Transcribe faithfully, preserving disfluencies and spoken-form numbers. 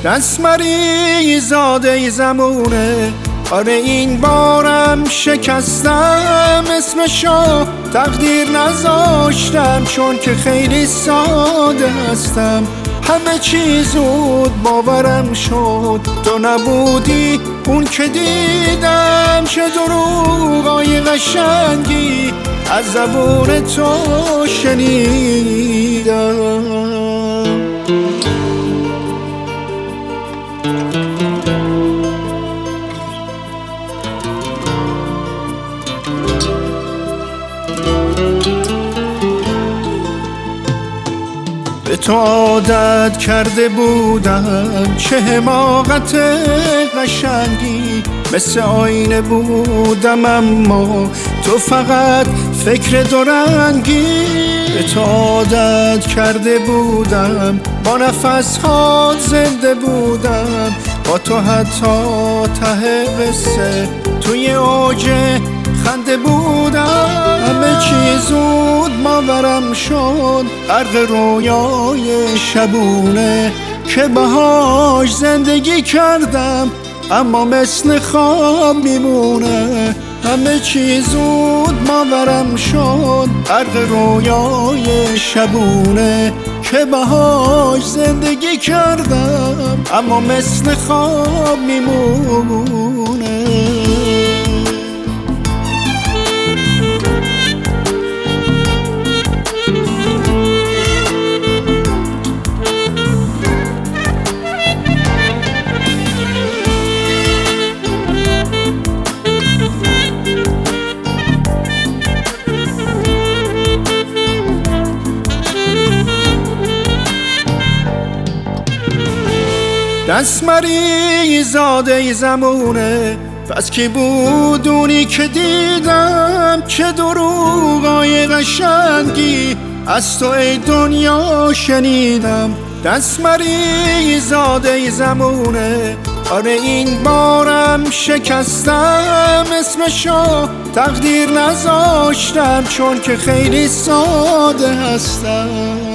دستمری زاده زمونه، آره این بارم شکستم اسمشو تقدیر نذاشتم، چون که خیلی ساده هستم. همه چی زود باورم شد، تو نبودی اون که دیدم. چه دروغای قشنگی از زبون تو شنیدم. به تو عادت کرده بودم، چه حماقت قشنگی. مثل آینه بودم اما تو فقط فکر دورنگی. به تو عادت کرده بودم، با نفس‌هات زنده بودم. با تو حتی ته قصه توی اوج خنده بودم. همه چی زود باورم شد، غرق رویای شبونه که باهاش زندگی کردم، اما مثل خواب میمونه. همه چی زود باورم شد، غرق رویای شبونه که باهاش زندگی کردم، اما مثل خواب میمونه. دستمری زاده زمونه، پس کی بود اونی که دیدم؟ چه دروغای قشنگی از تو ای دنیا شنیدم. دستمری زاده زمونه، آره این بارم شکستم اسمشو تقدیر نذاشتم، چون که خیلی ساده هستم.